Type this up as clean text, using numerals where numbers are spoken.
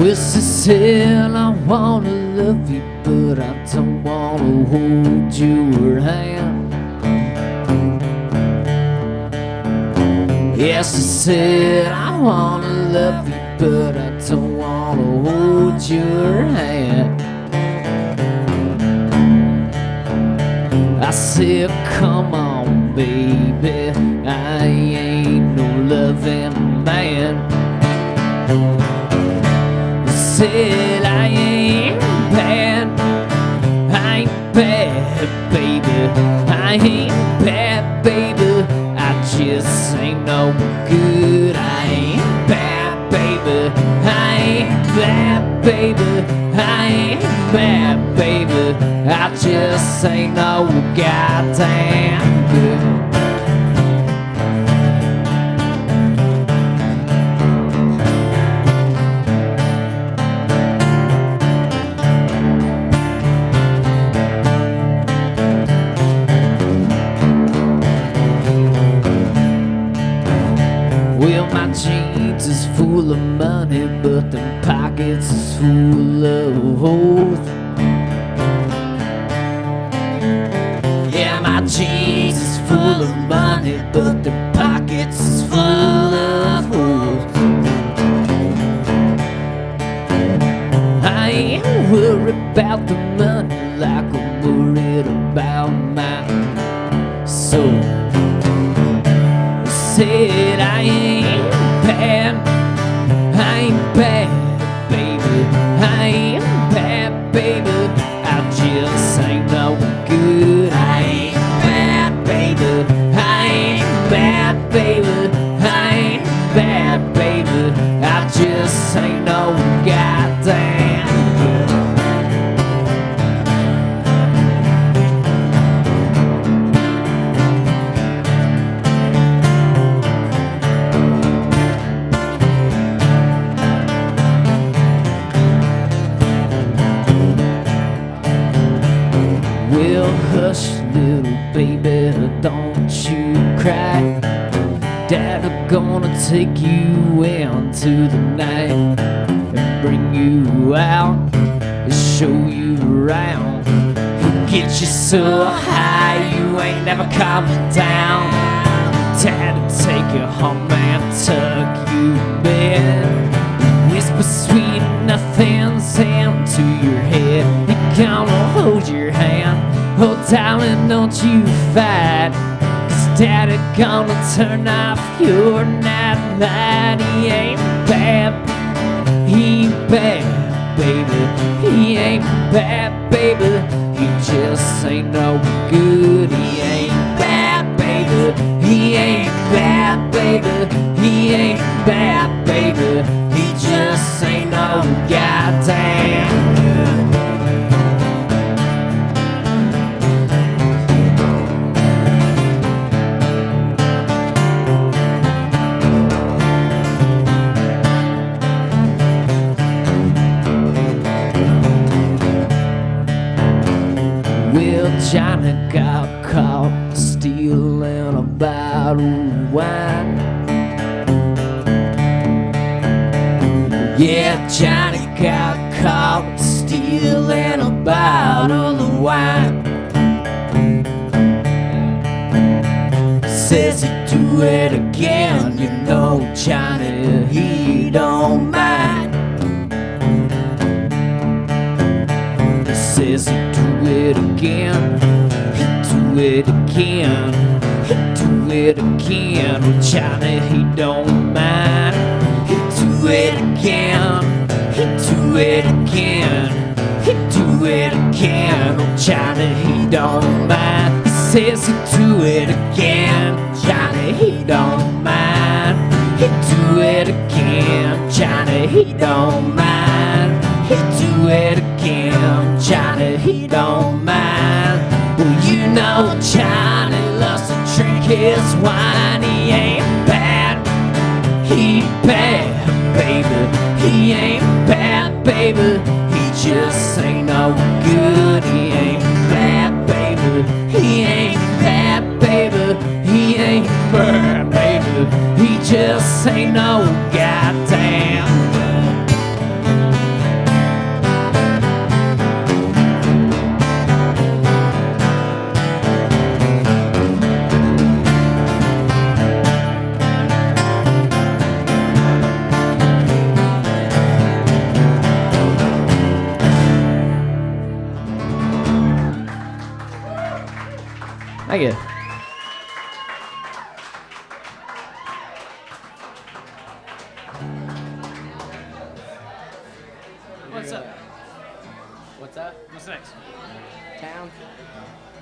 she said, I wanna love you, but I don't wanna hold your hand. Yeah, she said, I wanna love you, but I don't wanna hold your hand. I said, come on, baby, I ain't no loving man. I said, I ain't bad, I ain't bad, baby, I ain't bad, baby, I just ain't no good. I ain't bad, baby, I ain't bad, baby, I ain't bad, baby, I just ain't no goddamn good. Well, my jeans is full of money, but them pockets is full of holes. Yeah, my jeans is full of money, but them pockets is full of holes. I ain't worried about the money like I'm worried about my soul. Said I ain't bad, I ain't bad, baby, I ain't bad, baby, I just ain't no good. I ain't bad, baby, I ain't bad, baby, I ain't bad, baby, I just ain't no goddamn good. Well, hush, little baby, don't you cry. Dad's gonna take you into the night and bring you out and show you around. He'll get you so high you ain't never coming down. Dad'll take you home and tuck you in, whisper sweet nothings into your head. He gonna hold your hand. Oh, darling, don't you fight, 'cause Daddy gonna turn off your nightlight. He ain't bad, he ain't bad, baby, he ain't bad, baby, he just ain't no good. He ain't bad, baby, he ain't bad, baby, he ain't bad, baby, he just ain't no goddamn good. Well, Johnny got caught stealing a bottle of wine. Yeah, Johnny got caught stealing a bottle of wine. Says he'd do it again, you know, Johnny, he don't mind. Says he'd do it again, he'd do it again, he'd do it again. Well, Johnny, he don't mind. He'd do it again, he'd do it again, he'd do it again. Oh, Johnny, he don't mind. He says he'd do it again, Johnny, he don't mind. He'd do it again, Johnny, he don't mind. He'd do it again, Johnny, he don't mind. Well, you know Johnny loves to drink his wine. He ain't bad, he ain't bad, baby, he ain't bad, baby, he just ain't no good. He ain't bad, baby, he ain't bad, baby, he ain't bad, baby, he just ain't no goddamn good. Thank you. What's up? What's up? What's next? Town?